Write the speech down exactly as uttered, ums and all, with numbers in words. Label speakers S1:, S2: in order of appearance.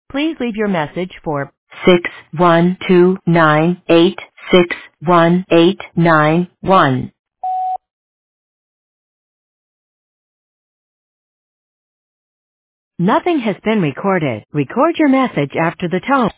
S1: Please leave your message for six one two nine eight six one eight nine one. Nothing has been recorded. Record your message after the tone.